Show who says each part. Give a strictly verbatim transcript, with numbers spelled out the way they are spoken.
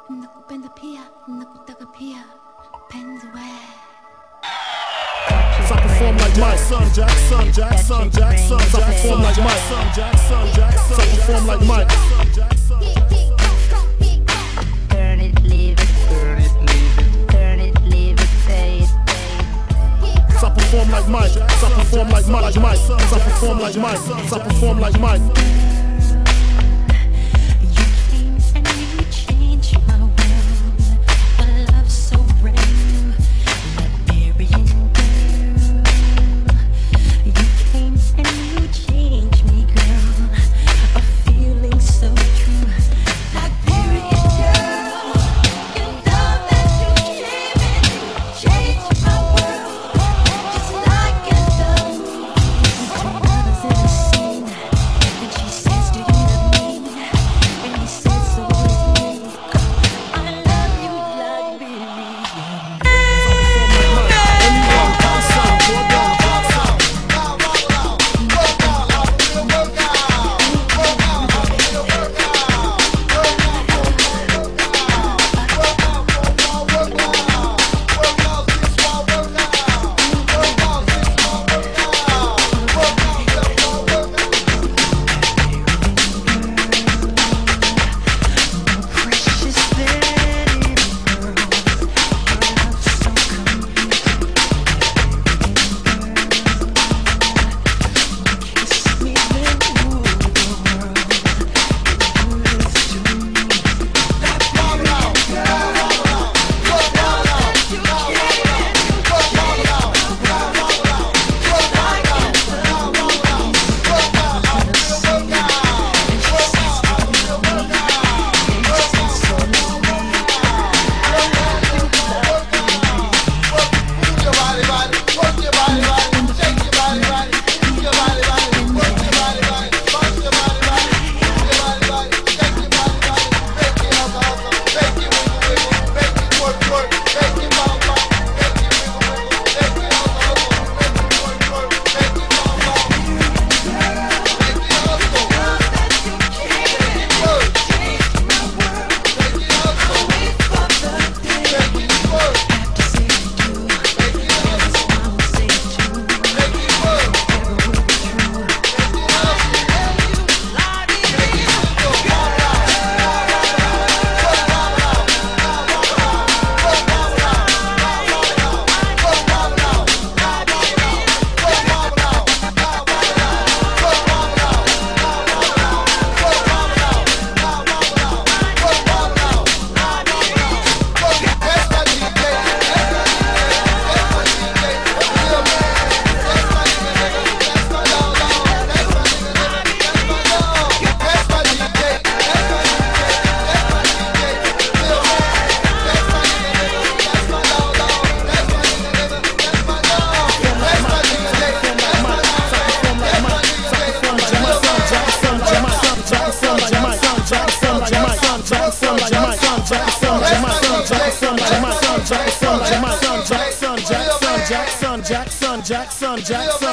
Speaker 1: nakupenda pia, nakutaka pia, penzi we.
Speaker 2: So I perform like my son Jackson, Jackson, Jackson, so I perform like my son Jackson, Jackson, so I perform like Mike.
Speaker 3: Turn it, leave it, turn it, leave it, turn it, leave it, say it, say it.
Speaker 2: So I perform like Mike, so I perform like Mike, Mike, so I perform like Mike, so I perform like Mike. Jackson, Jackson, Jackson, Jackson, Jackson, Jackson,